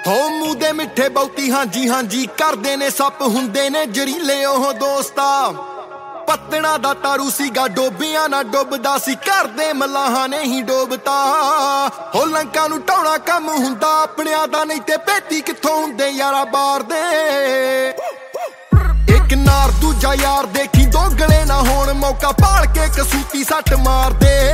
ਹੋ ਮੂੰਹ ਦੇ ਮਿੱਠੇ ਬਹੁਤੀ ਹਾਂਜੀ ਹਾਂਜੀ ਕਰਦੇ ਨੇ ਸੱਪ ਹੁੰਦੇ ਨੇ ਜ਼ਰੀਲੇ ਉਹ ਦੋਸਤਾ ਪੱਤਣਾ ਦਾ ਤਾਰੂ ਸੀਗਾ ਡੋਬਿਆਂ ਨਾ ਡੁੱਬਦਾ ਸੀ ਘਰ ਦੇ ਮਲਾਹਾਂ ਨੇ ਹੀ ਡੋਬਤਾ ਹੋ ਲੰਕਾ ਨੂੰ ਢਾਉਣਾ ਕੰਮ ਹੁੰਦਾ ਆਪਣਿਆਂ ਦਾ ਨਹੀਂ ਤੇ ਭੇਤੀ ਕਿੱਥੋਂ ਹੁੰਦੇ ਯਾਰਾ ਬਾਰ ਦੇ ਇੱਕ ਨਾਰ ਦੂਜਾ ਯਾਰ ਦੇਖੀ ਦੋ ਗਲੇ ਨਾ ਹੋਣ ਮੌਕਾ ਭਾਲ ਕੇ ਕਸੂਤੀ ਸੱਟ ਮਾਰਦੇ